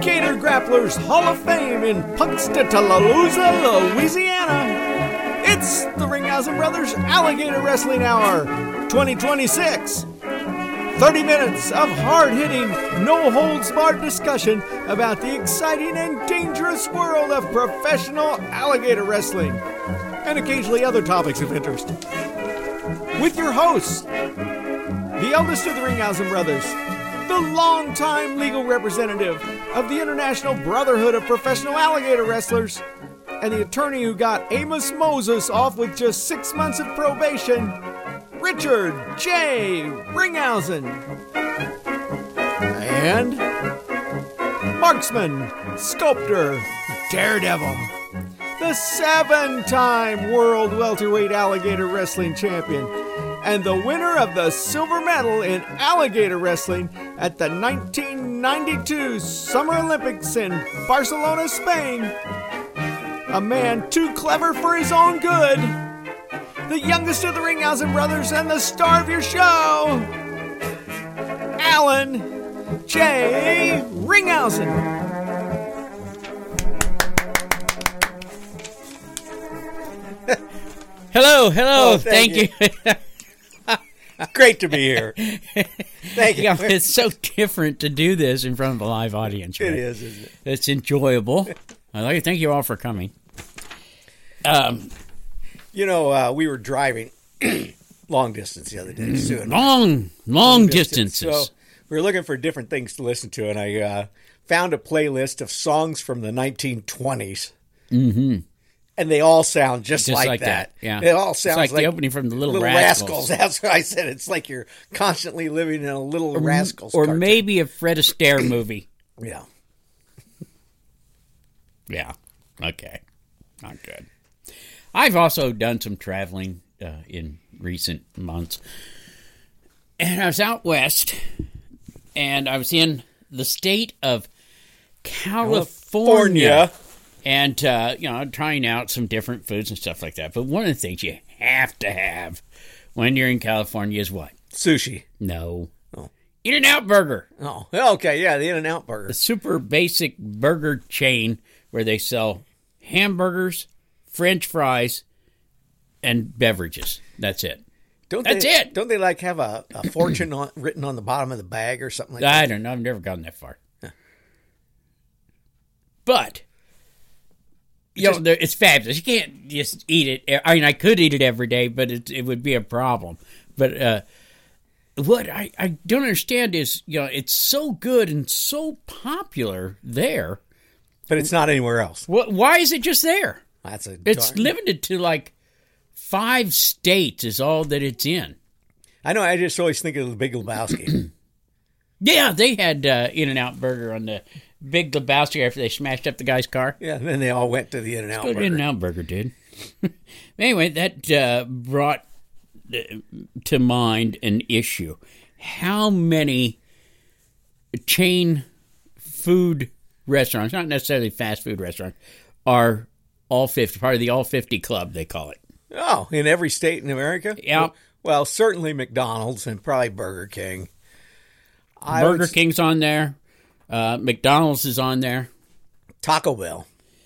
Gator Grapplers Hall of Fame in Punxsutawney, Louisiana. It's the Ringhausen Brothers Alligator Wrestling Hour 2026. 30 minutes of hard-hitting, no-holds-barred discussion about the exciting and dangerous world of professional alligator wrestling, and occasionally other topics of interest. With your hosts, the eldest of the Ringhausen Brothers, the longtime legal representative of the International Brotherhood of Professional Alligator Wrestlers, and the attorney who got Amos Moses off with just 6 months of probation, Richard J. Ringhausen. And marksman, sculptor, daredevil, the 7-time World Welterweight Alligator Wrestling Champion, and the winner of the silver medal in alligator wrestling at the 1992 Summer Olympics in Barcelona, Spain. A man too clever for his own good. The youngest of the Ringhausen Brothers and the star of your show, Alan J. Ringhausen. Hello. Oh, thank you. Great to be here. Thank you. Yeah, it's so different to do this in front of a live audience. Right? It is, isn't it? It's enjoyable. I'd like to thank you all for coming. We were driving long distance the other day. Long distances. So we were looking for different things to listen to, and I found a playlist of songs from the 1920s. Mm-hmm. And they all sound just like that. Yeah. It all sounds like the opening from the Little Rascals. That's what I said. It's like you're constantly living in a Little Rascals or cartoon. maybe a Fred Astaire movie. Yeah. Yeah. Okay. Not good. I've also done some traveling in recent months. And I was out west, and I was in the state of California. And, trying out some different foods and stuff like that. But one of the things you have to have when you're in California is what? Sushi. No. Oh. In-N-Out Burger. Oh, okay. Yeah, the In-N-Out Burger. The super basic burger chain where they sell hamburgers, French fries, and beverages. That's it. That's it. Don't they have a fortune written on the bottom of the bag or something like that? I don't know. I've never gotten that far. Huh. But... it's fabulous. You can't just eat it. I mean, I could eat it every day, but it would be a problem. But what I don't understand is, it's so good and so popular there. But it's not anywhere else. Why is it just there? It's limited to like 5 states is all that it's in. I know. I just always think of the Big Lebowski. Yeah, they had In-N-Out Burger on the Big Lebowski after they smashed up the guy's car. Yeah, and then they all went to the In-N-Out Burger. In-N-Out Burger, dude. Anyway, that brought to mind an issue. How many chain food restaurants, not necessarily fast food restaurants, are all 50, part of the All 50 Club, they call it? Oh, in every state in America? Yeah. Well, certainly McDonald's and probably Burger King. Burger King's on there. McDonald's is on there. Taco Bell.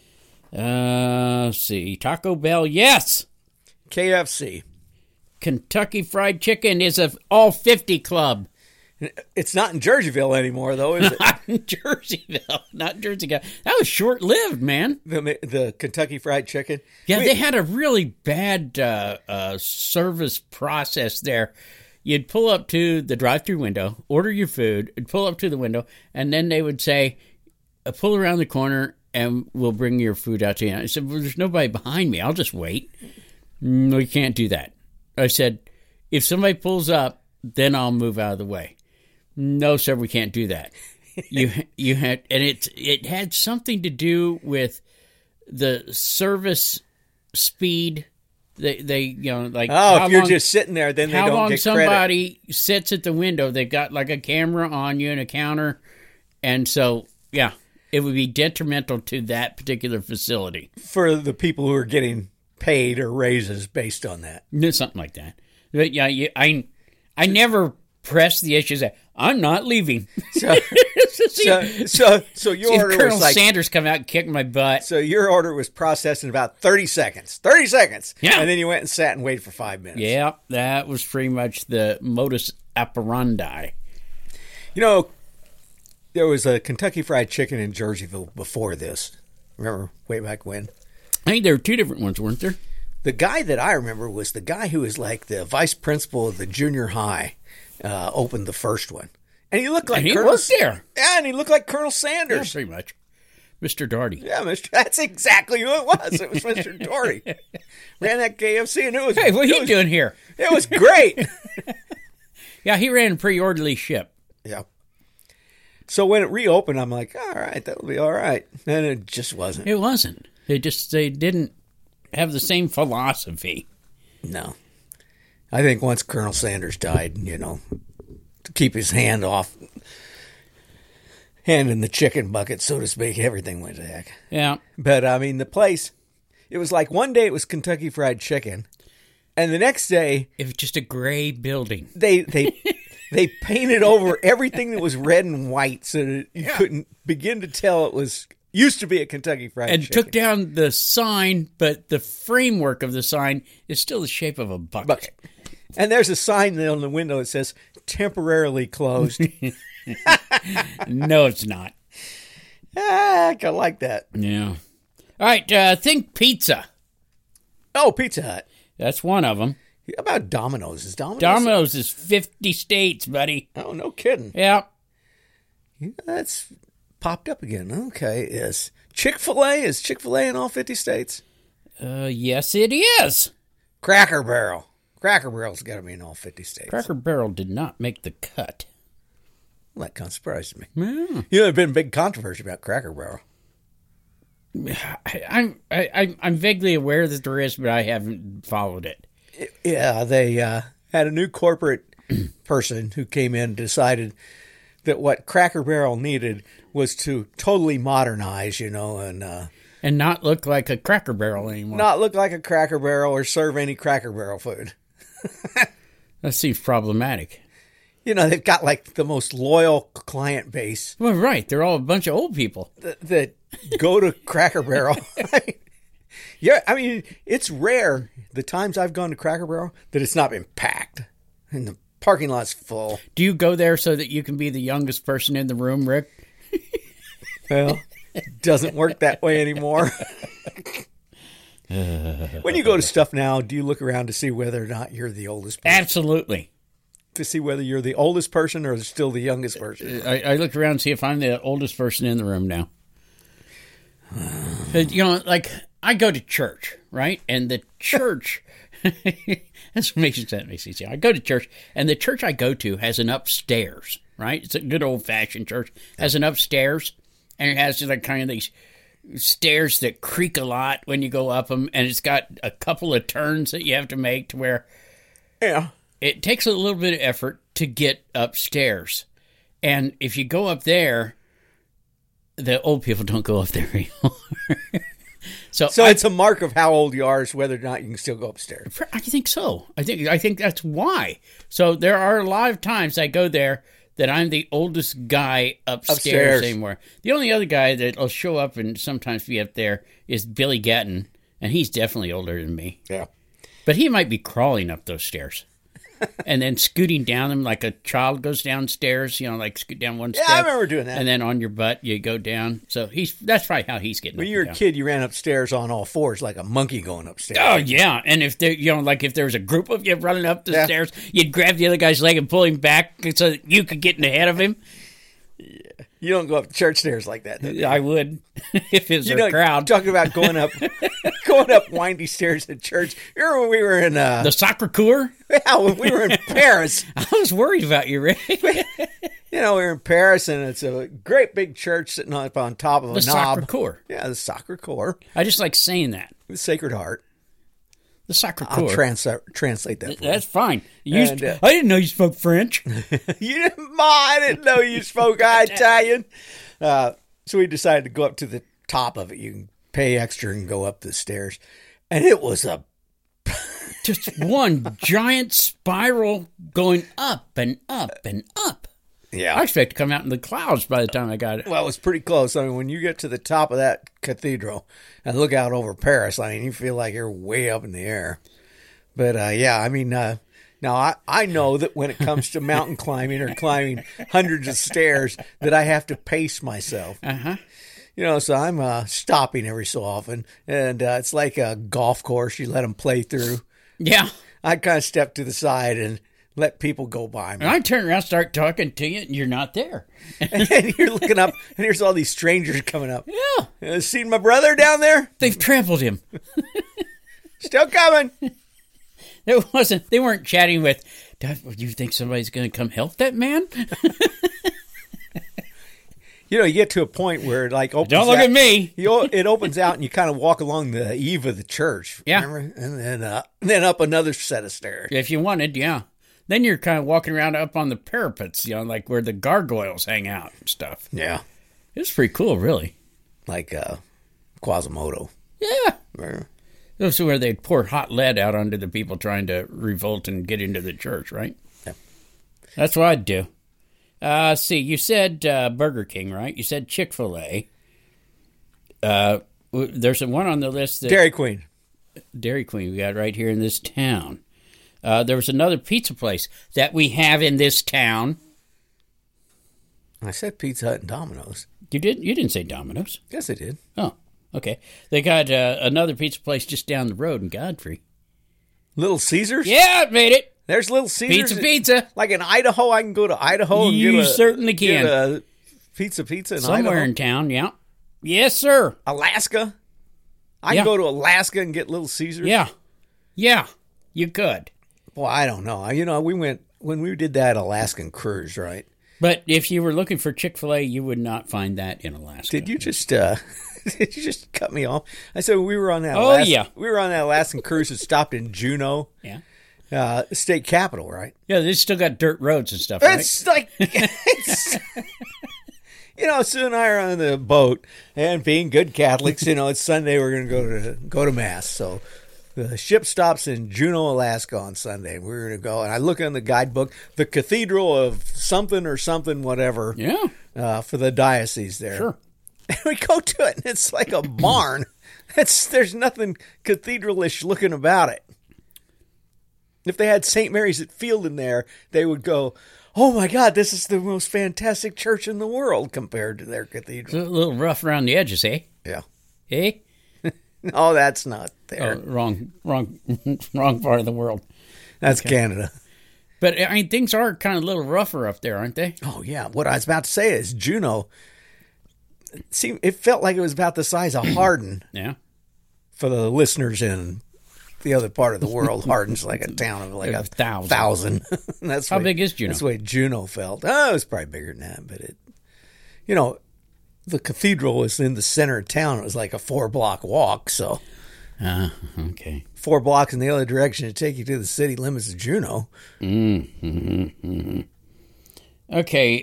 Let's see. Taco Bell, yes. KFC. Kentucky Fried Chicken is a All 50 Club. It's not in Jerseyville anymore, though, is it? Not in Jerseyville. Not Jersey. That was short-lived, man. The Kentucky Fried Chicken? Yeah, they had a really bad service process there. You'd pull up to the drive-thru window, order your food, and pull up to the window, and then they would say, pull around the corner, and we'll bring your food out to you. I said, well, there's nobody behind me. I'll just wait. No, you can't do that. I said, if somebody pulls up, then I'll move out of the way. No, sir, we can't do that. You had, and it had something to do with the service speed. They if you're just sitting there, then they don't get credit. How long somebody sits at the window, they've got like a camera on you and a counter, and so it would be detrimental to that particular facility for the people who are getting paid or raises based on that. Something like that. But I never press the issue and say, I'm not leaving. So your order Colonel was like Sanders come out and kick my butt. So your order was processed in about 30 seconds. 30 seconds. Yeah. And then you went and sat and waited for 5 minutes. Yeah, that was pretty much the modus operandi. You know, there was a Kentucky Fried Chicken in Jerseyville before this. Remember, way back when? I think there were 2 different ones, weren't there? The guy that I remember was the guy who was like the vice principal of the junior high, opened the first one. And he looked like And he Colonel worked there. Yeah, and he looked like Colonel Yeah, Sanders. pretty much. Mr. Daugherty. Yeah, that's exactly who it was. It was Mr. Daugherty. Ran that KFC, and it was... Hey, what are you doing here? It was great. Yeah, he ran a pretty orderly ship. Yeah. So when it reopened, I'm like, all right, that'll be all right. And it just wasn't. It wasn't. They didn't have the same philosophy. No. I think once Colonel Sanders died, to keep his hand in the chicken bucket, so to speak, everything went to heck. Yeah. But, I mean, the place, it was like one day it was Kentucky Fried Chicken, and the next day... It was just a gray building. They painted over everything that was red and white so that you couldn't begin to tell it was... Used to be a Kentucky Fried Chicken. And took down the sign, but the framework of the sign is still the shape of a bucket. And there's a sign on the window that says, temporarily closed. No, it's not. I kind of like that. Yeah. All right, think pizza. Oh, Pizza Hut. That's one of them. How about Domino's? Is Domino's? Domino's is 50 states, buddy. Oh, no kidding. Yeah. Yeah, that's popped up again. Okay, yes. Chick-fil-A? Is Chick-fil-A in all 50 states? Yes, it is. Cracker Barrel. Cracker Barrel's got to be in all 50 states. Cracker Barrel did not make the cut. Well, that kind of surprised me. Yeah. There's been big controversy about Cracker Barrel. I'm vaguely aware that there is, but I haven't followed it. Yeah, they had a new corporate person who came in and decided that what Cracker Barrel needed was to totally modernize, and not look like a Cracker Barrel anymore. not look like a Cracker Barrel or serve any Cracker Barrel food. That seems problematic. They've got like the most loyal client base Well, right. They're all a bunch of old people. that go to Cracker Barrel. Yeah, I mean, it's rare the times I've gone to Cracker Barrel that it's not been packed and the parking lot's full. Do you go there so that you can be the youngest person in the room, Rick? Well, it doesn't work that way anymore. When you go to stuff now, do you look around to see whether or not you're the oldest person? Absolutely. To see whether you're the oldest person or still the youngest person? I look around and see if I'm the oldest person in the room now. Like, I go to church, right? And the church... That's what makes me see. I go to church, and the church I go to has an upstairs, right? It's a good old-fashioned church. Has an upstairs, and it has like kind of these stairs that creak a lot when you go up them, and it's got a couple of turns that you have to make to where it takes a little bit of effort to get upstairs. And if you go up there, the old people don't go up there anymore. So it's a mark of how old you are is whether or not you can still go upstairs. I think so. I think that's why. So there are a lot of times I go there that I'm the oldest guy upstairs anymore. The only other guy that will show up and sometimes be up there is Billy Gatton, and he's definitely older than me. Yeah. But he might be crawling up those stairs. And then scooting down them like a child goes downstairs, like scoot down one step. Yeah, I remember doing that. And then on your butt, you go down. So that's probably how he's getting When up you were and a down. kid, you ran upstairs on all fours like a monkey going upstairs. Oh, yeah. And if there, if there was a group of you running up the stairs, you'd grab the other guy's leg and pull him back so that you could get in ahead of him. Yeah. You don't go up church stairs like that, do you? I would, if it was a crowd. Talking about going up windy stairs at church. Remember when we were in... the Sacre Coeur? Yeah, when we were in Paris. I was worried about you, Rick. We were in Paris, and it's a great big church sitting up on top of a knob. The Sacre Coeur. Yeah, the Sacre Coeur. I just like saying that. The Sacred Heart. The Sacre I'll Coeur. translate that for you. That's fine. I didn't know you spoke French. I didn't know you spoke Italian. So we decided to go up to the top of it. You can pay extra and go up the stairs. And it was a Just one giant spiral going up and up and up. Yeah. I expect to come out in the clouds by the time I got it. Well, it was pretty close. I mean, when you get to the top of that cathedral and look out over Paris, I mean, you feel like you're way up in the air. But, yeah, I mean, now I know that when it comes to mountain climbing or climbing hundreds of stairs that I have to pace myself. Uh-huh. You know, so I'm stopping every so often. And it's like a golf course. You let them play through. Yeah. I kind of step to the side and let people go by me. And I turn around, start talking to you, and you're not there. And you're looking up, and here's all these strangers coming up. Yeah. Seen my brother down there? They've trampled him. Still coming. They weren't chatting with, do you think somebody's going to come help that man? You know, you get to a point where it like opens Don't look out, at me. It opens out, and you kind of walk along the eave of the church. Yeah. Remember? And then up another set of stairs. If you wanted, yeah. Then you're kind of walking around up on the parapets, you know, like where the gargoyles hang out and stuff. Yeah. It was pretty cool, really. Like Quasimodo. Yeah. Remember? Those are where they'd pour hot lead out onto the people trying to revolt and get into the church, right? Yeah. That's what I'd do. See, you said Burger King, right? You said Chick-fil-A. There's one on the list that... Dairy Queen we got right here in this town. There was another pizza place that we have in this town. I said Pizza Hut and Domino's. You didn't say Domino's. Yes, I did. Oh, okay. They got another pizza place just down the road in Godfrey. Little Caesars? Yeah, I made it. There's Little Caesars. Pizza. Like in Idaho, I can go to Idaho and You certainly can. get a pizza in Somewhere Idaho. in town, yeah. Yes, sir. Alaska. I Yeah. can go to Alaska and get Little Caesars. Yeah. Yeah, you could. Well, I don't know. You know, we went when we did that Alaskan cruise, right? But if you were looking for Chick-fil-A, you would not find that in Alaska. Did you just did you just cut me off? I said we were on that. Oh, yeah. We were on that Alaskan cruise that stopped in Juneau, state capital, right? Yeah, they still got dirt roads and stuff, right? It's like you know, Sue and I are on the boat, and being good Catholics, you know, it's Sunday. We're going to go to mass, so the ship stops in Juneau, Alaska on Sunday. We're going to go, and I look in the guidebook, the Cathedral of something or something, whatever. Yeah, for the diocese there. Sure. And we go to it, and it's like a barn. There's nothing cathedral-ish looking about it. If they had St. Mary's at Field in there, they would go, oh my God, this is the most fantastic church in the world compared to their cathedral. it's a little rough around the edges, eh? Yeah. Eh? No, that's not there. Oh, wrong part of the world. That's Canada. But, I mean, things are kind of a little rougher up there, aren't they? Oh, yeah. What I was about to say is Juneau, it felt like it was about the size of Hardin. Yeah. For the listeners in the other part of the world, Hardin's like a town of like a 1,000. That's how big is Juneau? That's the way Juneau felt. Oh, it was probably bigger than that, but the cathedral was in the center of town. It was like a 4-block walk, so. Okay. 4 blocks in the other direction to take you to the city limits of Juneau. Okay,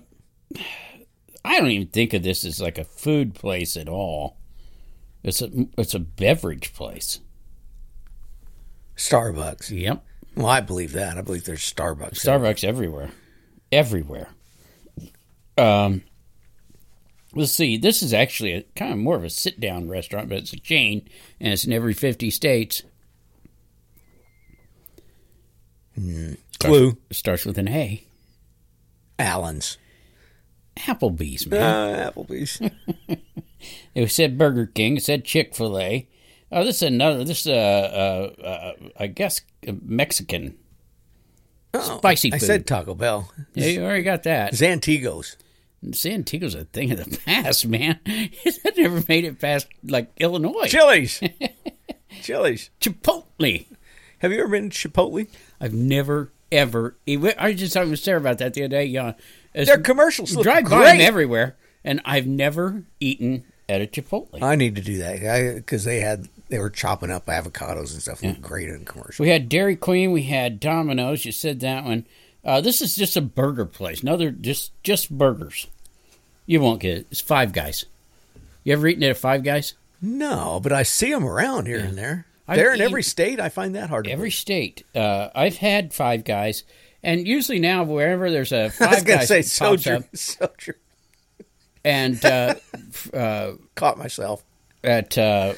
I don't even think of this as like a food place at all. It's a beverage place. Starbucks. Yep. Well, I believe that. I believe there's Starbucks. Starbucks everywhere. Let's see. This is actually a kind of more of a sit-down restaurant, but it's a chain, and it's in every 50 states. Clue. Starts with an A. Allen's. Applebee's, man. Applebee's. It said Burger King. It said Chick-fil-A. Oh, this is another. This is I guess Mexican spicy food. I said Taco Bell. Yeah, you already got that. Zantigos. Santiago's a thing of the past, man. It never made it past like Illinois. Chili's. Chipotle. Have you ever been to Chipotle? I've never ever. I was just talking with Sarah about that the other day. Their commercials look drive great. by them everywhere, and I've never eaten at a Chipotle. I need to do that because they were chopping up avocados and stuff. Looked great in commercials. We had Dairy Queen. We had Domino's. You said that one. This is just a burger place. Another just burgers. You won't get it. It's Five Guys. You ever eaten at a Five Guys? No, but I see them around here and there. They're in every state. I find that hard to Every believe. state. I've had Five Guys, and usually now wherever there's a I was Five going to Guys say pops Sojourn. up, Sojourn. and Caught myself. at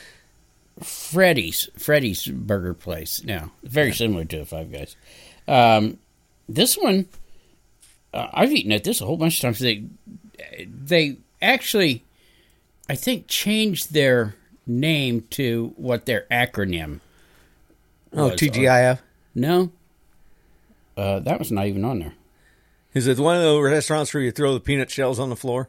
Freddy's Burger Place now, very similar to the Five Guys. This one, I've eaten at this a whole bunch of times. They actually, I think, changed their name to what their acronym Oh, was. TGIF. No, that was not even on there. Is it one of those restaurants where you throw the peanut shells on the floor?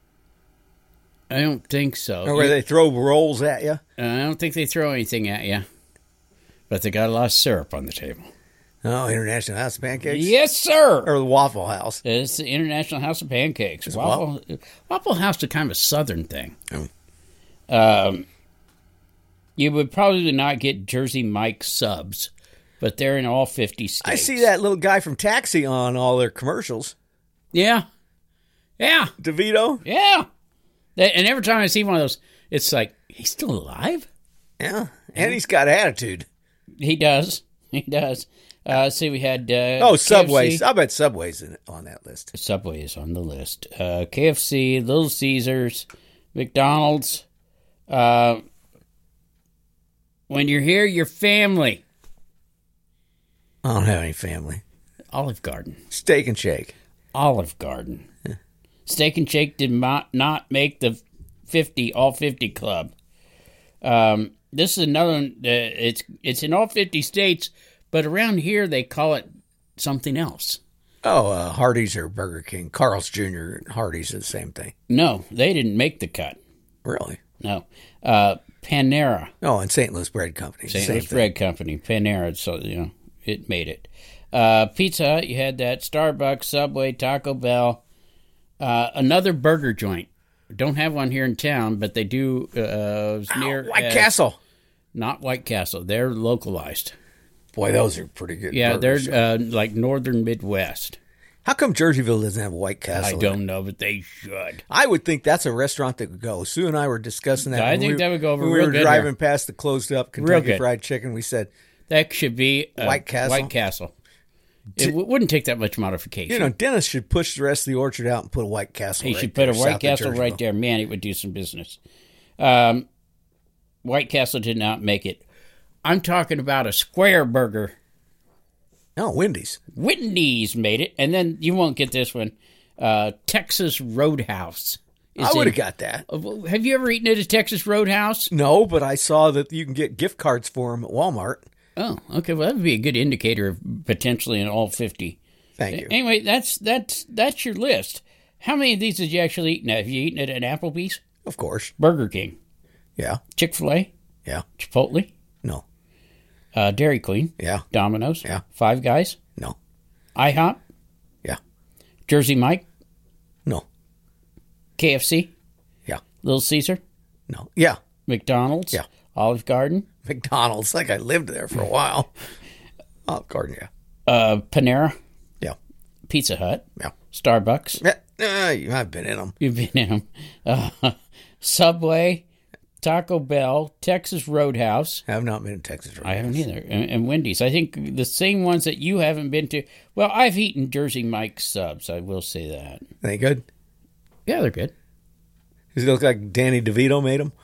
I don't think so. Or where they throw rolls at you? I don't think they throw anything at you, but they got a lot of syrup on the table. Oh, International House of Pancakes? Yes, sir. Or the Waffle House? It's the International House of Pancakes. Is Waffle House is kind of a southern thing. Oh. You would probably not get Jersey Mike subs, but they're in all 50 states. I see that little guy from Taxi on all their commercials. Yeah. Yeah. DeVito? Yeah. And every time I see one of those, it's like, he's still alive? Yeah. And he's got attitude. He does. He does. See, we had Subway's. KFC. I bet Subway's on that list. Subway is on the list. KFC, Little Caesars, McDonald's. When you're here, your family. I don't have any family. Olive Garden. Steak and Shake. Olive Garden. Steak and Shake did not make the all 50 club. This is another one. It's in all 50 states, but around here they call it something else. Oh, Hardee's or Burger King. Carl's Jr. and Hardee's are the same thing. No, they didn't make the cut. Really? No. Panera. Oh, and St. Louis Bread Company. St. Same Louis thing. Bread Company. Panera, so, it made it. Pizza Hut, you had that. Starbucks, Subway, Taco Bell. Another burger joint. Don't have one here in town, but they do near White Castle. Not White Castle. They're localized. Boy, those are pretty good. Yeah, burgers. they're like northern Midwest. How come Jerseyville doesn't have a White Castle? I don't know, but they should. I would think that's a restaurant that would go. Sue and I were discussing that. I think that would go over when real we were good driving here. past the closed up Real Kentucky good. Fried Chicken. We said, That should be White Castle? White Castle. It wouldn't take that much modification. Dennis should push the rest of the orchard out and put a White Castle. He right should put there, a White south of Castle right Jerseyville. there. Man, it would do some business. White Castle did not make it. I'm talking about a square burger. No, Wendy's. Wendy's made it, and then you won't get this one. Texas Roadhouse. I would have got that. Have you ever eaten at a Texas Roadhouse? No, but I saw that you can get gift cards for them at Walmart. Oh, okay. Well, that would be a good indicator of potentially in all 50. Thank you. Anyway, that's your list. How many of these did you actually eat? Now, have you eaten at Applebee's? Of course. Burger King? Yeah. Chick-fil-A? Yeah. Chipotle? No. Dairy Queen? Yeah. Domino's? Yeah. Five Guys? No. IHOP? Yeah. Jersey Mike? No. KFC? Yeah. Little Caesar? No. Yeah. McDonald's? Yeah. Olive Garden? McDonald's. Like I lived there for a while. Olive Garden, yeah. Panera? Yeah. Pizza Hut? Yeah. Starbucks? I've been in them. You've been in them. Subway? Taco Bell? Texas Roadhouse? I have not been in Texas. I haven't either. And Wendy's. I think the same ones that you haven't been to. Well, I've eaten Jersey Mike subs. I will say that. They good? Yeah, they're good. Does it look like Danny DeVito made them?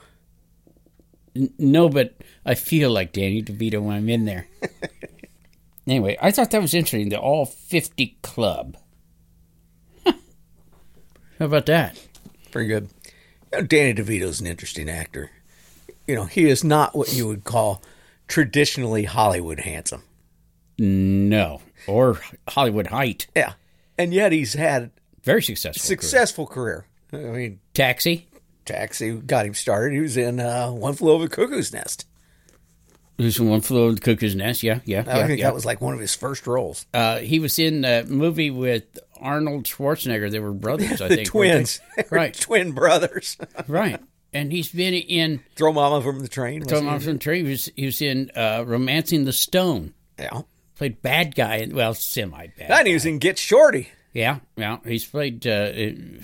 No, but I feel like Danny DeVito when I'm in there. Anyway, I thought that was interesting. The All 50 Club. How about that? Pretty good. Danny DeVito's an interesting actor. He is not what you would call traditionally Hollywood handsome. No. Or Hollywood height. Yeah. And yet he's had Very a successful. successful career. I mean, Taxi. Taxi got him started. He was in One Flew Over the Cuckoo's Nest. Who's One Flew Over the Cuckoo's Nest? Yeah. I think that was like one of his first roles. He was in a movie with Arnold Schwarzenegger. They were brothers, I The think. twins. weren't they? Right. Twin brothers. Right. And he's been in Throw Mama from the Train. Tom Robinson Tree. He was in Romancing the Stone. Yeah. Played bad guy. Well, semi-bad. And he was in Get Shorty. Yeah. He's played a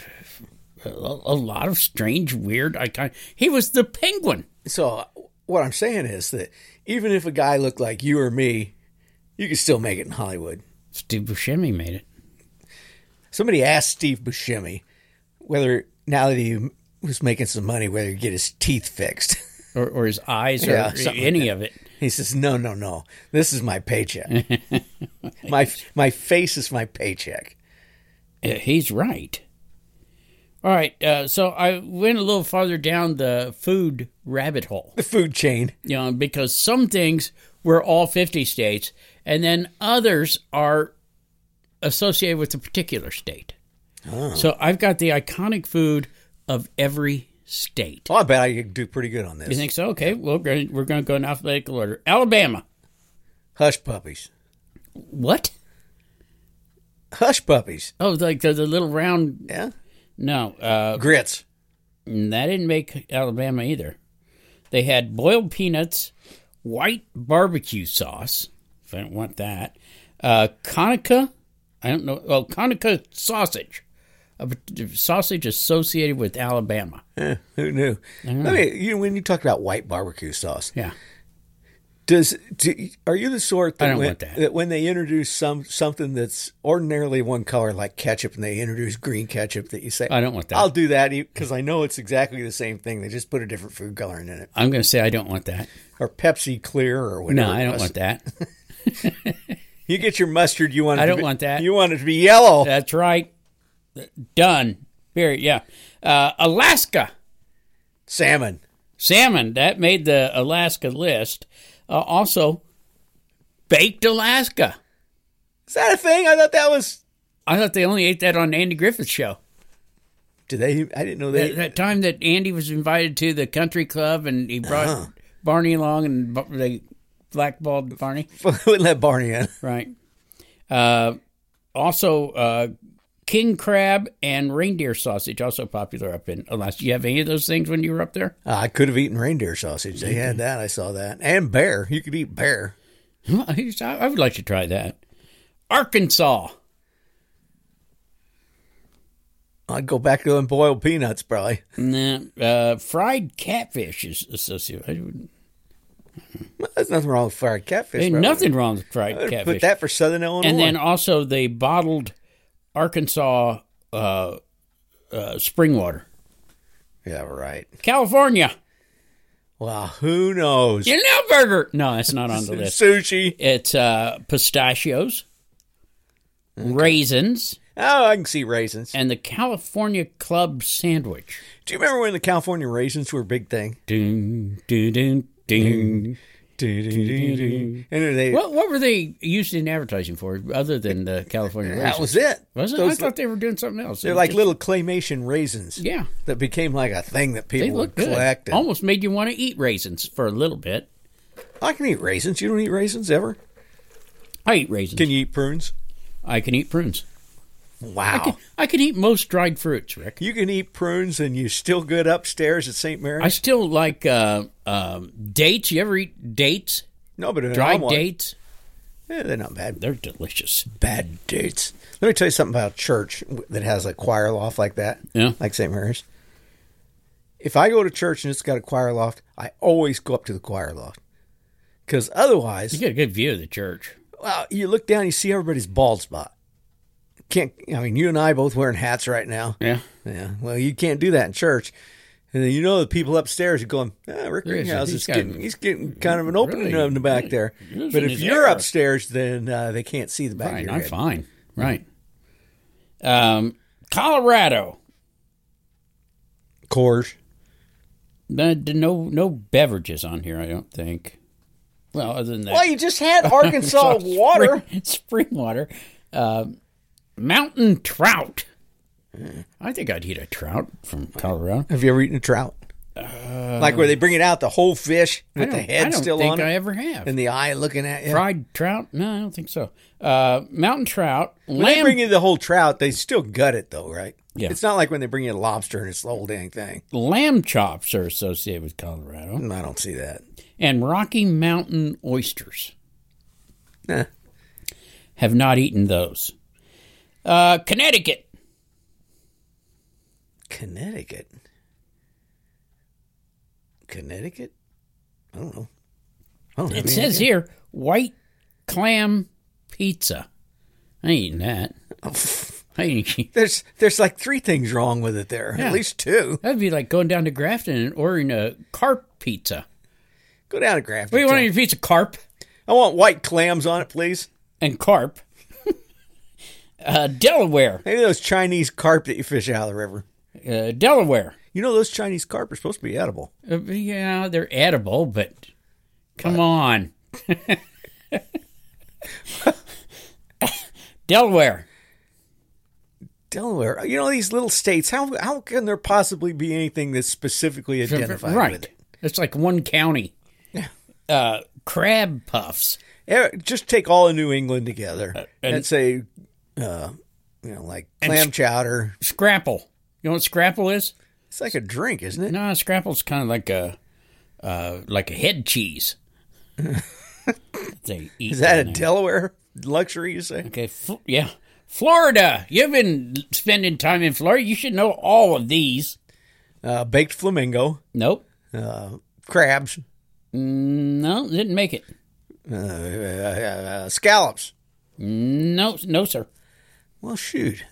lot of strange, weird. He was the Penguin. So what I'm saying is that even if a guy looked like you or me, you could still make it in Hollywood. Steve Buscemi made it. Somebody asked Steve Buscemi whether, now that he was making some money, whether he'd get his teeth fixed. Or his eyes, or any of it. He says, no. This is my paycheck. my face is my paycheck. He's right. All right, so I went a little farther down the food rabbit hole. The food chain. Because some things were all 50 states, and then others are associated with a particular state. Oh. So I've got the iconic food of every state. Oh, I bet I could do pretty good on this. You think so? Okay, well, we're going to go in alphabetical order. Alabama. Hush puppies. What? Hush puppies. Oh, like the little round... Yeah. No. Grits. That didn't make Alabama either. They had boiled peanuts, white barbecue sauce, if I don't want that, Conaca, I don't know, Conaca sausage, a sausage associated with Alabama. Who knew? When you talk about white barbecue sauce, yeah. Are you the sort that, I don't want that when they introduce something that's ordinarily one color, like ketchup, and they introduce green ketchup, that you say, I don't want that. I'll do that because I know it's exactly the same thing. They just put a different food coloring in it. I'm going to say I don't want that. Or Pepsi Clear or whatever. No, I don't want that. You get your mustard. I don't want that. You want it to be yellow. That's right. Done. Period. Yeah. Alaska. Salmon. That made the Alaska list. Also, baked Alaska. Is that a thing? I thought they only ate that on Andy Griffith's show. Did they? I didn't know they. That time that Andy was invited to the country club and he brought Barney along and they blackballed Barney. Wouldn't let Barney in. Right. Also, king crab and reindeer sausage, also popular up in Alaska. Do you have any of those things when you were up there? I could have eaten reindeer sausage. They had that. I saw that. And bear. You could eat bear. I would like to try that. Arkansas. I'd go back to them boiled peanuts, probably. Nah, fried catfish is associated. There's nothing wrong with fried catfish. There's nothing wrong with fried catfish. Put that for Southern Illinois. And then also the bottled Arkansas spring water. Yeah, right. California. Well, who knows? Burger. No, that's not on the list. Sushi. It's pistachios, raisins. Oh, I can see raisins. And the California Club sandwich. Do you remember when the California raisins were a big thing? Ding, ding, ding, ding. And what were they used in advertising for other than the California raisins? That was it. Was it? I thought they were doing something else. They're like little claymation raisins. Yeah. That became like a thing that people would collect. Good. Almost made you want to eat raisins for a little bit. I can eat raisins. You don't eat raisins ever? I eat raisins. Can you eat prunes? I can eat prunes. Wow. I can eat most dried fruits, Rick. You can eat prunes and you're still good upstairs at St. Mary's? I still like dates. You ever eat dates? No, but dried dates? Yeah, they're not bad. They're delicious. Bad dates. Let me tell you something about a church that has a choir loft like that. Yeah. Like St. Mary's. If I go to church and it's got a choir loft, I always go up to the choir loft. Because otherwise... You get a good view of the church. Well, you look down, you see everybody's bald spot. You and I both wearing hats right now. Yeah. Yeah. Well, you can't do that in church. And then the people upstairs are going, Rick Ringhouse is getting kind of an opening in the back there. But if you're upstairs, then they can't see the back of your head. Fine. Right. Colorado. Coors. No beverages on here, I don't think. Well, other than that. Well, you just had Arkansas water. Spring water. Mountain trout. I think I'd eat a trout from Colorado. Have you ever eaten a trout? Like where they bring it out, the whole fish with the head still on it? I don't think I ever have. And the eye looking at you? Fried trout? No, I don't think so. Mountain trout. When they bring you the whole trout, they still gut it though, right? Yeah. It's not like when they bring you a lobster and it's the whole dang thing. Lamb chops are associated with Colorado. I don't see that. And Rocky Mountain oysters. Nah. Have not eaten those. Connecticut. Connecticut? I don't know. It says here, white clam pizza. I ain't eating that. There's like 3 things wrong with it there. Yeah. At least 2. That'd be like going down to Grafton and ordering a carp pizza. Go down to Grafton. What do you want on your pizza? Carp? I want white clams on it, please. And carp. Delaware. Maybe those Chinese carp that you fish out of the river. Delaware. You know those Chinese carp are supposed to be edible. Yeah, they're edible, but come on. Delaware. Delaware. You know, these little states, how can there possibly be anything that's specifically identified with it? It's like one county. Yeah. Crab puffs. Just take all of New England together and say, like clam chowder. Scrapple. You know what scrapple is? It's like a drink, isn't it? No, scrapple's kind of like a head cheese. They eat Is that a Delaware luxury, you say? Okay, yeah. Florida. You've been spending time in Florida. You should know all of these. Baked flamingo. Nope. Crabs. No, didn't make it. Scallops. No, sir. Well, shoot.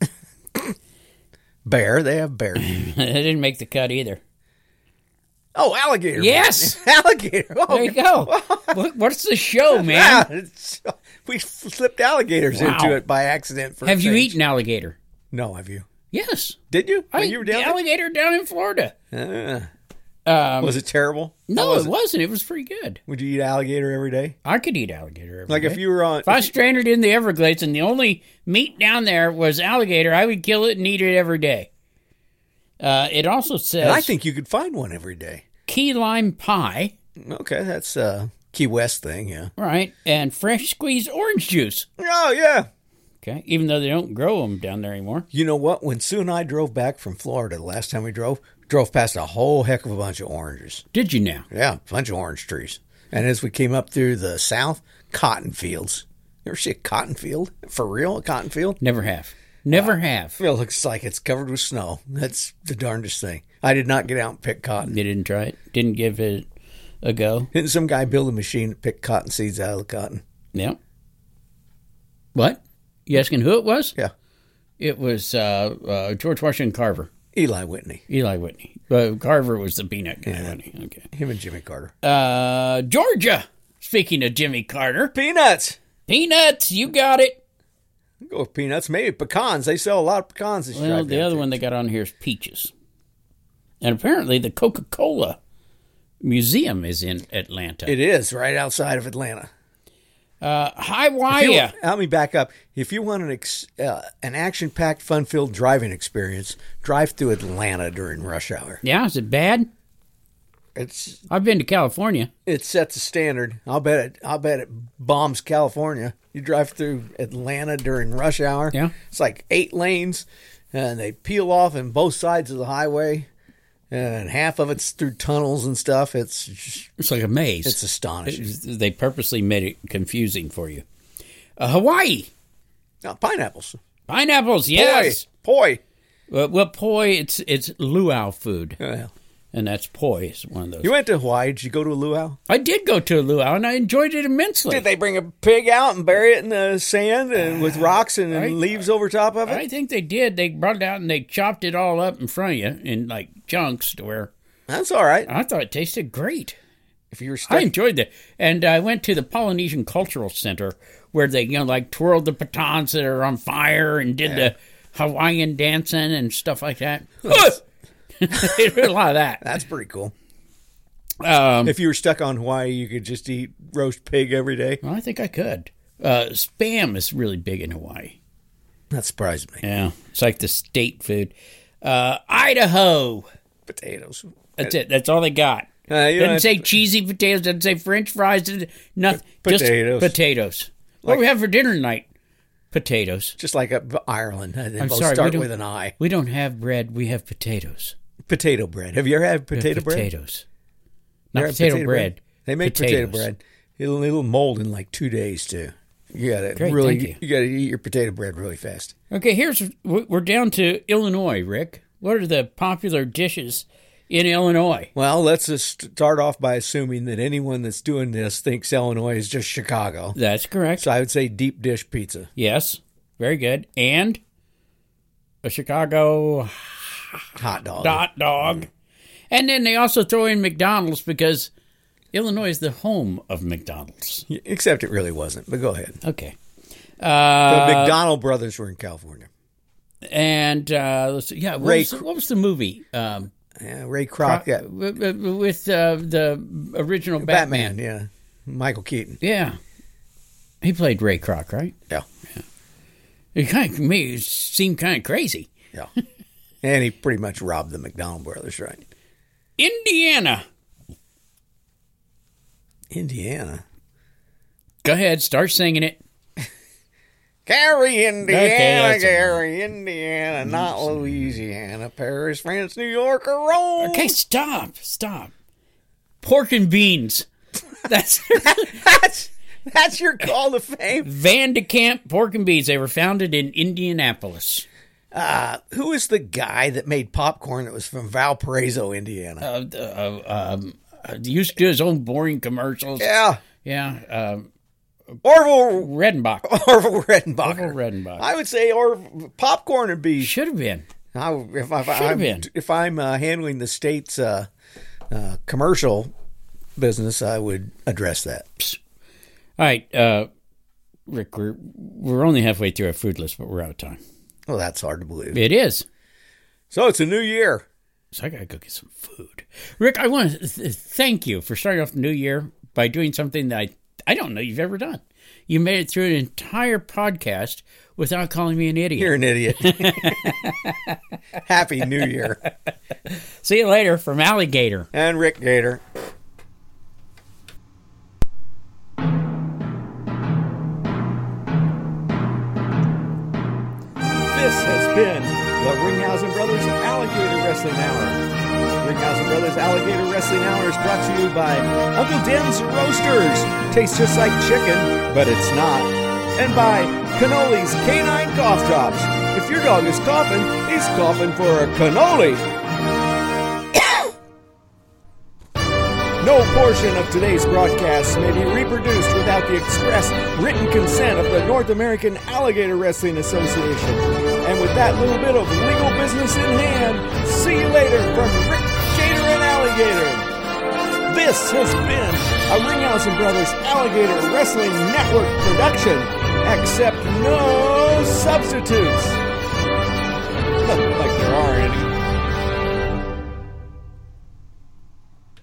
Bear. They have bear. They didn't make the cut either. Oh, alligator. Yes. Alligator. Oh, there you go. What's the show, man? Yeah, we slipped alligators into it by accident. Have you eaten alligator? No, have you? Yes. Did you? I When you were down alligator down in Florida. Was it terrible? No, it wasn't. It was pretty good. Would you eat alligator every day? I could eat alligator every day. Like if you were on... If I was stranded in the Everglades and the only meat down there was alligator, I would kill it and eat it every day. It also says... And I think you could find one every day. Key lime pie. Okay, that's a Key West thing, yeah. Right, and fresh squeezed orange juice. Oh, yeah. Okay, even though they don't grow them down there anymore. You know what? When Sue and I drove back from Florida the last time we drove past a whole heck of a bunch of oranges. Did you now? Yeah, a bunch of orange trees. And as we came up through the south, cotton fields. You ever see a cotton field? For real, a cotton field? Never have. Never have. It looks like it's covered with snow. That's the darndest thing. I did not get out and pick cotton. You didn't try it? Didn't give it a go? Didn't some guy build a machine to pick cotton seeds out of the cotton? Yeah. What? You asking who it was? Yeah. It was George Washington Carver. Eli Whitney. Carver was the peanut guy. Yeah. Okay. Him and Jimmy Carter. Georgia. Speaking of Jimmy Carter. Peanuts. Peanuts. You got it. Go with peanuts. Maybe pecans. They sell a lot of pecans. Well, the other one they got on here is peaches. And apparently the Coca-Cola Museum is in Atlanta. It is, right outside of Atlanta. Hawaii. Let me back up. If you want an action-packed, fun-filled driving experience, drive through Atlanta during rush hour. Yeah, is it bad? I've been to California. It sets a standard. I'll bet it bombs California. You drive through Atlanta during rush hour. Yeah. It's like 8 lanes, and they peel off on both sides of the highway, and half of it's through tunnels and stuff. It's like a maze. It's astonishing. They purposely made it confusing for you. Hawaii. Oh, pineapples. Pineapples, yes. Poi. Well, poi, it's luau food. Yeah. And that's poi. It's one of those. You went to Hawaii. Did you go to a luau? I did go to a luau, and I enjoyed it immensely. Did they bring a pig out and bury it in the sand and with rocks and leaves over top of it? I think they did. They brought it out and they chopped it all up in front of you in like chunks to where... That's all right. I thought it tasted great. If you were stuck... I enjoyed that. And I went to the Polynesian Cultural Center where they, like twirled the batons that are on fire and did the Hawaiian dancing and stuff like that. They did a lot of that. That's pretty cool. If you were stuck on Hawaii, you could just eat roast pig every day. Well, I think I could. Spam is really big in Hawaii. That surprised me. Yeah, it's like the state food. Idaho. Potatoes. That's it. That's all they got. Doesn't say cheesy potatoes. Doesn't say French fries. Nothing. Potatoes. Just potatoes. What do we have for dinner tonight? Potatoes. Just like Ireland. They I'm both sorry. start with an I. We don't have bread. We have potatoes. Potato bread. Have you ever had potato bread? Potatoes. Not potato bread. They make potato bread. It'll mold in like 2 days too. You gotta eat your potato bread really fast. Okay, we're down to Illinois, Rick. What are the popular dishes in Illinois. Well, let's just start off by assuming that anyone that's doing this thinks Illinois is just Chicago. That's correct. So I would say deep dish pizza. Yes, very good. And a Chicago Hot dog. hot dog. And then they also throw in McDonald's because Illinois is the home of McDonald's. Except it really wasn't, but go ahead. Okay. The McDonald brothers were in California. And let's see, yeah, what was the movie? Ray Kroc, yeah. With the original Batman. Yeah. Michael Keaton. Yeah. He played Ray Kroc, right? Yeah. It kind of made it seem kind of crazy. Yeah. And he pretty much robbed the McDonald brothers, right? Indiana. Go ahead, start singing it. Gary, Indiana, Okay, Gary, Indiana, not Louisiana, Paris, France, New York, or Rome. Okay, stop. Pork and beans. That's That's your call to fame. Van de Kamp Pork and Beans. They were founded in Indianapolis. Who is the guy that made popcorn that was from Valparaiso, Indiana? Used to do his own boring commercials. Yeah. Orville Redenbacher. Orville Redenbacher. I would say popcorn would be. Should have been. If I'm handling the state's commercial business, I would address that. All right, Rick, we're only halfway through our food list, but we're out of time. Well, that's hard to believe. It is. So it's a new year. So I got to go get some food. Rick, I want to thank you for starting off the new year by doing something that I don't know you've ever done. You made it through an entire podcast without calling me an idiot. You're an idiot. Happy New Year. See you later from Alligator. And Rick Gator. This has been the Ringhausen Brothers Alligator Wrestling Hour. Ringhausen Brothers Alligator Wrestling Hour is brought to you by Uncle Den's Roasters. Tastes just like chicken, but it's not. And by Cannoli's Canine Cough Drops. If your dog is coughing, he's coughing for a cannoli. No portion of today's broadcast may be reproduced without the express written consent of the North American Alligator Wrestling Association. And with that little bit of legal business in hand, see you later from Rick Gator and Alligator. This has been a Ringhausen Brothers Alligator Wrestling Network production. Accept no substitutes. Like there are any.